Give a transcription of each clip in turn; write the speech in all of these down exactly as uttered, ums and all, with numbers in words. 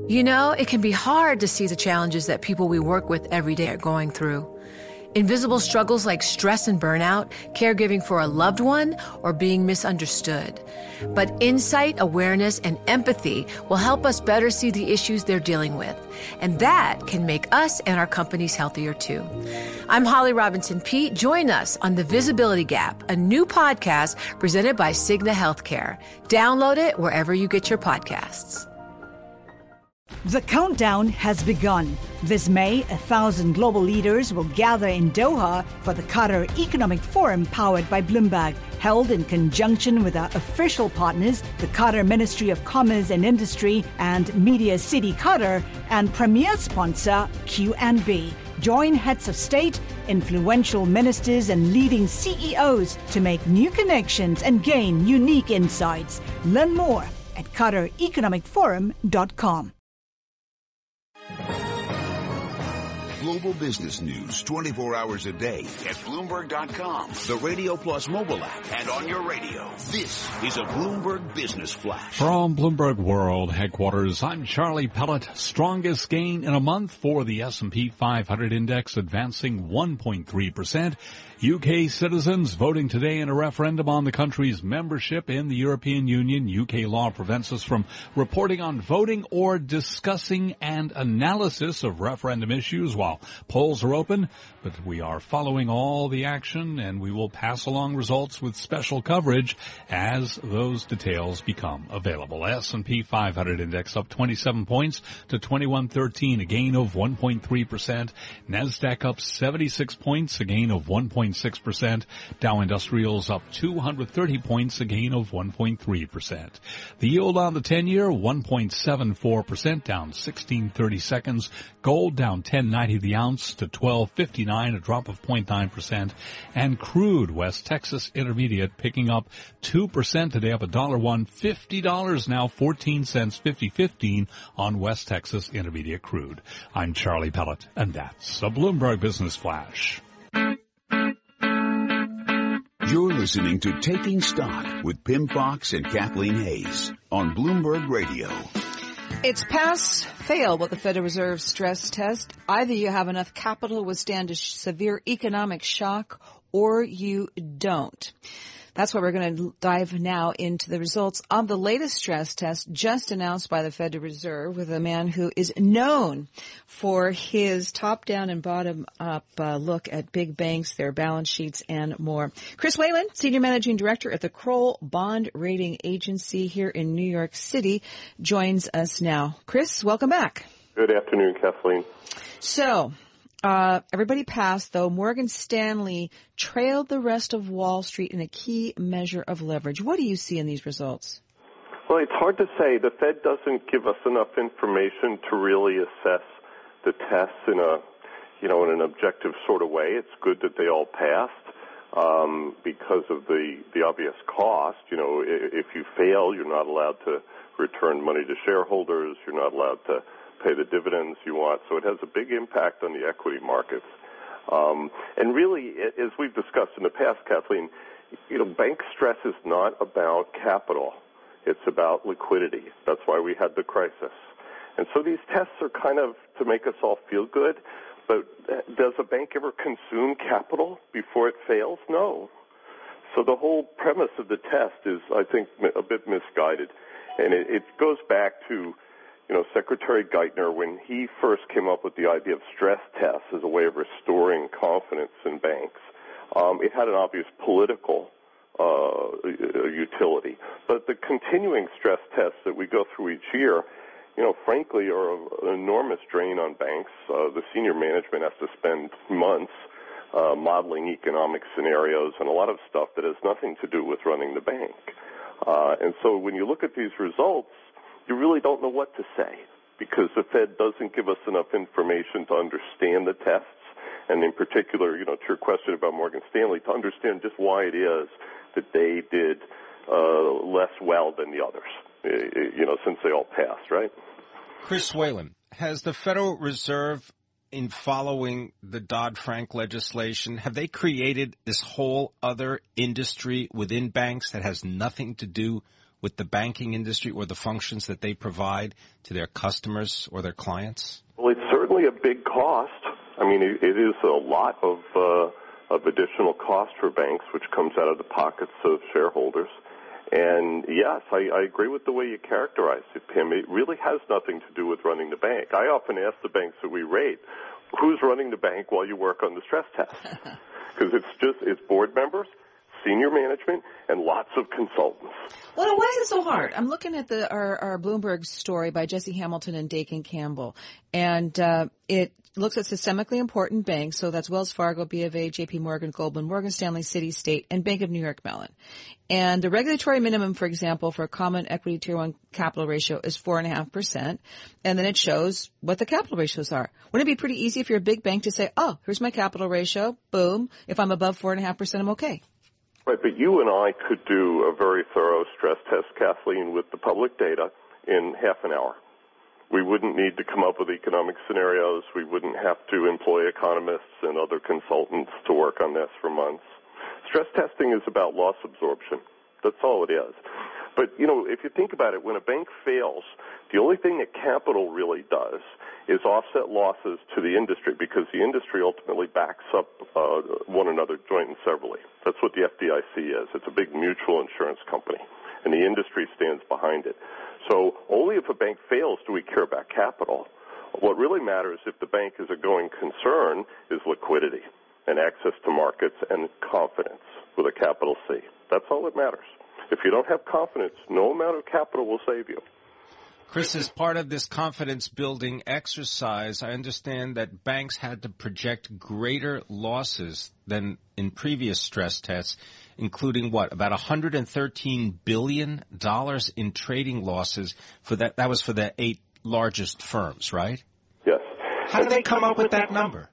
You know, it can be hard to see the challenges that people we work with every day are going through. Invisible struggles like stress and burnout, caregiving for a loved one, or being misunderstood. But insight, awareness, and empathy will help us better see the issues they're dealing with. And that can make us and our companies healthier too. I'm Holly Robinson Peete. Join us on The Visibility Gap, a new podcast presented by Cigna Healthcare. Download it wherever you get your podcasts. The countdown has begun. This May, a thousand global leaders will gather in Doha for the Qatar Economic Forum powered by Bloomberg, held in conjunction with our official partners, the Qatar Ministry of Commerce and Industry and Media City Qatar, and premier sponsor Q N B. Join heads of state, influential ministers, and leading C E Os to make new connections and gain unique insights. Learn more at qatar economic forum dot com. Global business news twenty-four hours a day at Bloomberg dot com, the Radio Plus mobile app, and on your radio. This is a Bloomberg Business Flash. From Bloomberg World Headquarters, I'm Charlie Pellet. Strongest gain in a month for the S and P five hundred index, advancing one point three percent. U K citizens voting today in a referendum on the country's membership in the European Union. U K law prevents us from reporting on voting or discussing and analysis of referendum issues while polls are open, but we are following all the action, and we will pass along results with special coverage as those details become available. S and P five hundred index up twenty-seven points to twenty-one thirteen, a gain of one point three percent. NASDAQ up seventy-six points, a gain of one point six percent. Dow Industrials up two hundred thirty points, a gain of one point three percent. The yield on the ten-year, one point seven four percent, down sixteen thirty seconds. Gold down ten ninety the ounce to twelve fifty-nine, a drop of zero point nine percent. And crude, West Texas Intermediate, picking up two percent today, up one dollar one, fifty dollars now, fourteen cents, fifty fifteen on West Texas Intermediate crude. I'm Charlie Pellet, and that's a Bloomberg Business Flash. You're listening to Taking Stock with Pimm Fox and Kathleen Hays on Bloomberg Radio. It's pass, fail with the Federal Reserve stress test. Either you have enough capital to withstand a severe economic shock, or you don't. That's why we're going to dive now into the results of the latest stress test just announced by the Federal Reserve with a man who is known for his top-down and bottom-up uh, look at big banks, their balance sheets, and more. Chris Whalen, Senior Managing Director at the Kroll Bond Rating Agency here in New York City, joins us now. Chris, welcome back. Good afternoon, Kathleen. So, Uh, everybody passed, though Morgan Stanley trailed the rest of Wall Street in a key measure of leverage. What do you see in these results? Well, it's hard to say. The Fed doesn't give us enough information to really assess the tests in a, you know, in an objective sort of way. It's good that they all passed um, because of the, the obvious cost. You know, if you fail, you're not allowed to return money to shareholders. You're not allowed to pay the dividends you want. So it has a big impact on the equity markets. Um, and really, as we've discussed in the past, Kathleen, you know, bank stress is not about capital. It's about liquidity. That's why we had the crisis. And so these tests are kind of to make us all feel good. But does a bank ever consume capital before it fails? No. So the whole premise of the test is, I think, a bit misguided. And it, it goes back to, you know, Secretary Geithner, when he first came up with the idea of stress tests as a way of restoring confidence in banks, um, it had an obvious political uh, utility. But the continuing stress tests that we go through each year, you know, frankly, are an enormous drain on banks. Uh, the senior management has to spend months uh, modeling economic scenarios and a lot of stuff that has nothing to do with running the bank. Uh, and so when you look at these results, you really don't know what to say because the Fed doesn't give us enough information to understand the tests, and in particular, you know, to your question about Morgan Stanley, to understand just why it is that they did uh, less well than the others, you know, since they all passed, right? Chris Whalen, has the Federal Reserve, in following the Dodd-Frank legislation, have they created this whole other industry within banks that has nothing to do with the banking industry or the functions that they provide to their customers or their clients? Well, it's certainly a big cost. I mean, it, it is a lot of uh, of additional cost for banks, which comes out of the pockets of shareholders. And yes, I, I agree with the way you characterize it, Pim. It really has nothing to do with running the bank. I often ask the banks that we rate, who's running the bank while you work on the stress test? Because it's just, it's board members, senior management, and lots of consultants. Well, why is it so hard? I'm looking at the our, our Bloomberg story by Jesse Hamilton and Dakin Campbell, and uh, it looks at systemically important banks, so that's Wells Fargo, B of A, J P Morgan, Goldman, Morgan Stanley, Citi, State, and Bank of New York Mellon. And the regulatory minimum, for example, for a common equity tier one capital ratio is four and a half percent. And then it shows what the capital ratios are. Wouldn't it be pretty easy if you're a big bank to say, oh, here's my capital ratio. Boom. If I'm above four and a half percent, I'm okay. Right, but you and I could do a very thorough stress test, Kathleen, with the public data in half an hour. We wouldn't need to come up with economic scenarios. We wouldn't have to employ economists and other consultants to work on this for months. Stress testing is about loss absorption. That's all it is. But, you know, if you think about it, when a bank fails, the only thing that capital really does is offset losses to the industry, because the industry ultimately backs up uh, one another joint and severally. That's what the F D I C is. It's a big mutual insurance company, and the industry stands behind it. So only if a bank fails do we care about capital. What really matters if the bank is a going concern is liquidity and access to markets and confidence with a capital C. That's all that matters. If you don't have confidence, no amount of capital will save you. Chris, as part of this confidence-building exercise, I understand that banks had to project greater losses than in previous stress tests, including what, about one hundred thirteen billion dollars in trading losses for that. That was for the eight largest firms, right? Yes. How did they come up with that number?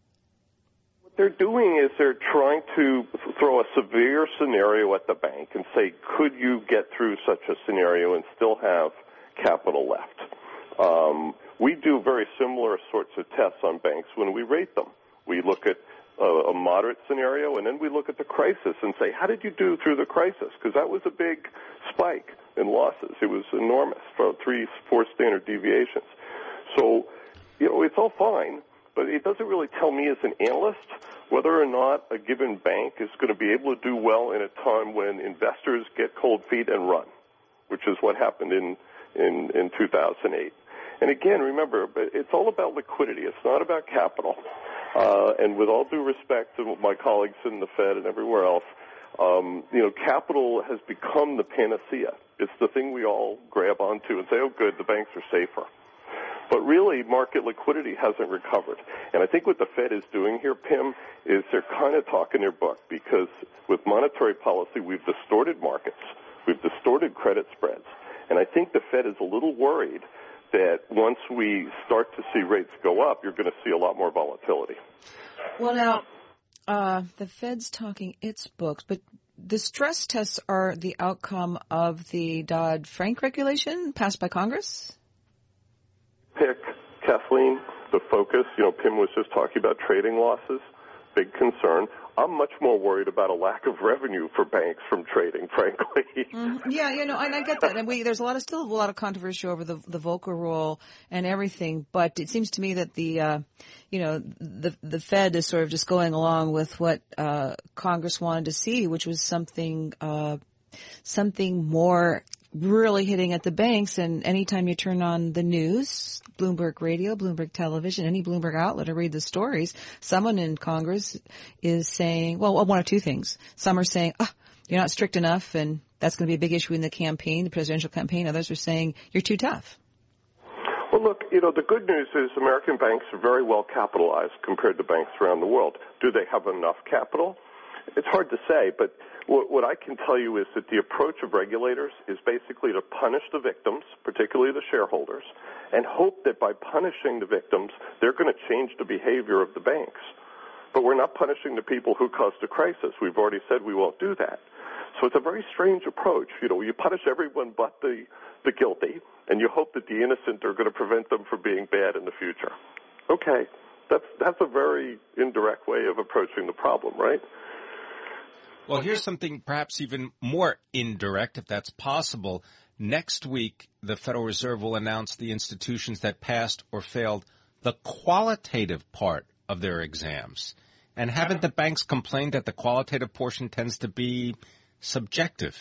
What they're doing is they're trying to throw a severe scenario at the bank and say, could you get through such a scenario and still have capital left? Um, we do very similar sorts of tests on banks when we rate them. We look at a, a moderate scenario, and then we look at the crisis and say, how did you do through the crisis? Because that was a big spike in losses. It was enormous, for three, four standard deviations. So, you know, it's all fine, but it doesn't really tell me as an analyst whether or not a given bank is going to be able to do well in a time when investors get cold feet and run, which is what happened in in, in two thousand eight. And again, remember, it's all about liquidity. It's not about capital. Uh, and with all due respect to my colleagues in the Fed and everywhere else, um, you know, capital has become the panacea. It's the thing we all grab onto and say, oh, good, the banks are safer. But really, market liquidity hasn't recovered. And I think what the Fed is doing here, Pim, is they're kind of talking their book, because with monetary policy, we've distorted markets. We've distorted credit spreads. And I think the Fed is a little worried that once we start to see rates go up, you're going to see a lot more volatility. Well, now, uh, the Fed's talking its books, but the stress tests are the outcome of the Dodd-Frank regulation passed by Congress? Pick, Kathleen, the focus. You know, Pim was just talking about trading losses, big concern. I'm much more worried about a lack of revenue for banks from trading, frankly. Mm-hmm. Yeah, you know, and I get that. And we, there's a lot of, still a lot of controversy over the, the Volcker rule and everything. But it seems to me that the, uh, you know, the, the Fed is sort of just going along with what, uh, Congress wanted to see, which was something, uh, something more really hitting at the banks. And anytime you turn on the news, Bloomberg Radio, Bloomberg Television, any Bloomberg outlet, or read the stories, someone in Congress is saying, well, one of two things. Some are saying, oh, you're not strict enough, and that's going to be a big issue in the campaign, the presidential campaign. Others are saying, you're too tough. Well, look, you know, the good news is American banks are very well capitalized compared to banks around the world. Do they have enough capital? It's hard to say, but what, what I can tell you is that the approach of regulators is basically to punish the victims, particularly the shareholders, and hope that by punishing the victims, they're going to change the behavior of the banks. But we're not punishing the people who caused the crisis. We've already said we won't do that. So it's a very strange approach. You know, you punish everyone but the, the guilty, and you hope that the innocent are going to prevent them from being bad in the future. Okay, that's, that's a very indirect way of approaching the problem, right? Well, here's something perhaps even more indirect, if that's possible. Next week, the Federal Reserve will announce the institutions that passed or failed the qualitative part of their exams. And haven't the banks complained that the qualitative portion tends to be subjective?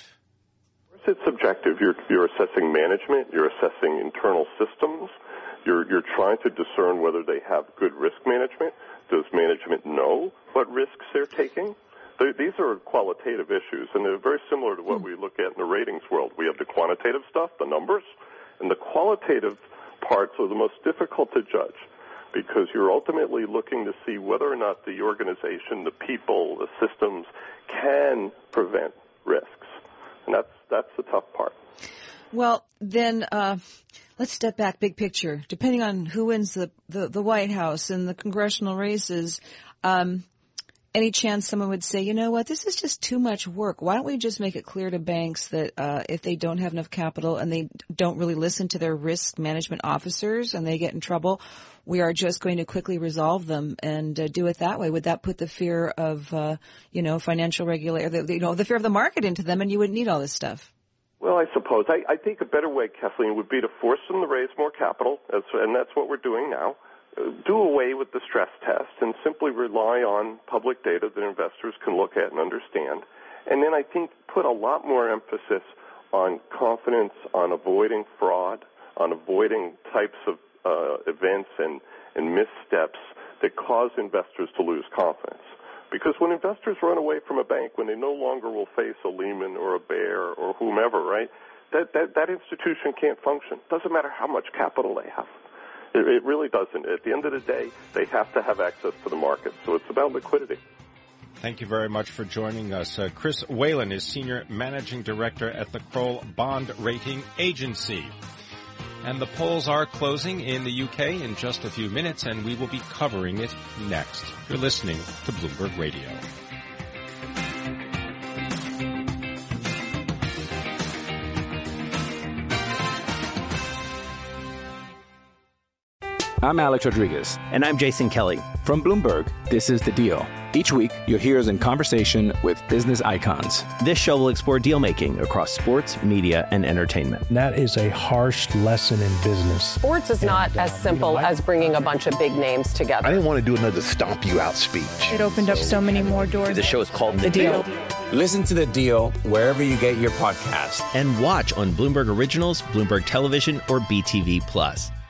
It's subjective. You're, you're assessing management. You're assessing internal systems. You're, you're trying to discern whether they have good risk management. Does management know what risks they're taking? They, these are qualitative issues, and they're very similar to what we look at in the ratings world. We have the quantitative stuff, the numbers, and the qualitative parts are the most difficult to judge because you're ultimately looking to see whether or not the organization, the people, the systems can prevent risks. And that's that's the tough part. Well, then uh, let's step back big picture. Depending on who wins the, the, the White House and the congressional races, um, any chance someone would say, you know what, this is just too much work. Why don't we just make it clear to banks that uh, if they don't have enough capital and they don't really listen to their risk management officers and they get in trouble, we are just going to quickly resolve them and uh, do it that way? Would that put the fear of, uh, you know, financial regulator, you know, the fear of the market into them, and you wouldn't need all this stuff? Well, I suppose. I, I think a better way, Kathleen, would be to force them to raise more capital, as, and that's what we're doing now. Uh, do away with the stress test and simply rely on public data that investors can look at and understand. And then I think put a lot more emphasis on confidence, on avoiding fraud, on avoiding types of uh, events and, and missteps that cause investors to lose confidence. Because when investors run away from a bank, when they no longer will face a Lehman or a Bear or whomever, right, that, that, that institution can't function. Doesn't matter how much capital they have. It, it really doesn't. At the end of the day, they have to have access to the market. So it's about liquidity. Thank you very much for joining us. Uh, Chris Whalen is Senior Managing Director at the Kroll Bond Rating Agency. And the polls are closing in the U K in just a few minutes, and we will be covering it next. You're listening to Bloomberg Radio. I'm Alex Rodriguez. And I'm Jason Kelly. From Bloomberg, this is The Deal. Each week, you'll hear us in conversation with business icons. This show will explore deal-making across sports, media, and entertainment. That is a harsh lesson in business. Sports is not and, uh, as simple you know, I, as bringing a bunch of big names together. I didn't want to do another stomp you out speech. It opened up so many more doors. The show is called The, the deal. deal. Listen to The Deal wherever you get your podcasts. And watch on Bloomberg Originals, Bloomberg Television, or B T V Plus.